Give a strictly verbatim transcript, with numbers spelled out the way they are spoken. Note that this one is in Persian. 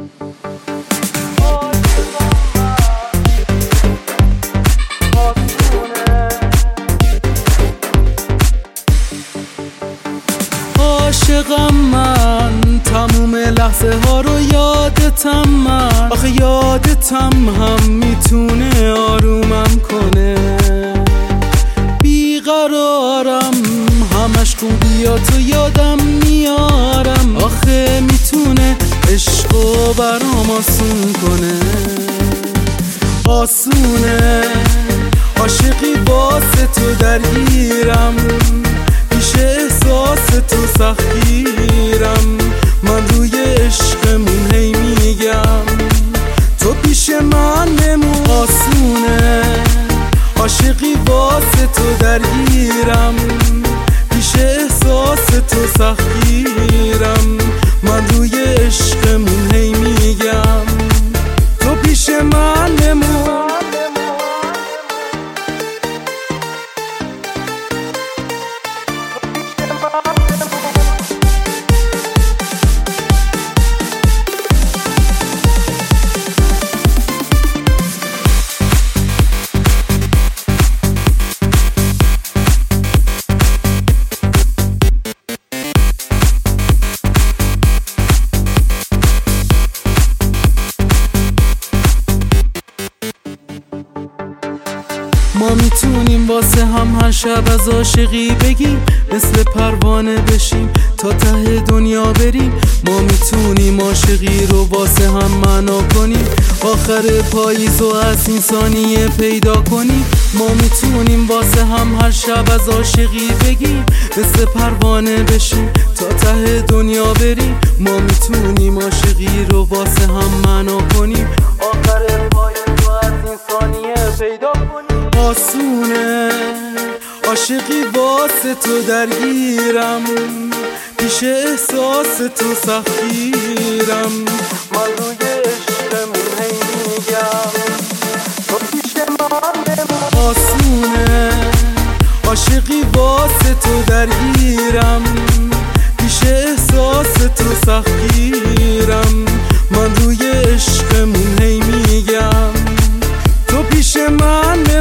عاشقم من، تموم لحظه ها رو یادتم من، آخه یادتم هم میتونه آرومم کنه. بیقرارم همش خوبیاتو یادم میارم، آخه میتونه عشقو برام آسون کنه. آسونه عاشقی واسه تو درگیرم، پیش احساس تو سختگیرم، من روی عشقمون هی میگم تو پیش من بمون. آسونه عاشقی واسه تو درگیرم، پیش احساس تو سختگیرم، من روی عشقمون هی میگم تو پیش من بمون. ما میتونیم واسه هم هر شب از عاشقی بگیم، مثل پروانه بشیم تا ته دنیا بریم. ما میتونیم عاشقی رو واسه هم معنا کنیم، آخر پاییز و از این ثانیه پیدا کنیم. ما میتونیم واسه هم هر شب از عاشقی بگیم، مثل پروانه بشیم تا ته دنیا بریم. ما میتونیم عاشقی رو واسه هم معنا کنیم، آخر پاییز و از این ثانیه پیدا کنیم. آسونه عاشقی واسه تو درگیرم، پیش احساس تو سختگیرم، من روی عشقمون هی میگم تو پیش من بمون. آسونه عاشقی واسه تو درگیرم، پیش احساس تو سختگیرم، من روی عشقمون هی میگم تو پیش من